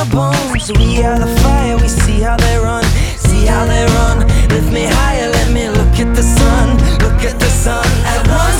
our bones. We are the fire, we see how they run. See how they run. Lift me higher, let me look at the sun. Look at the sun at once.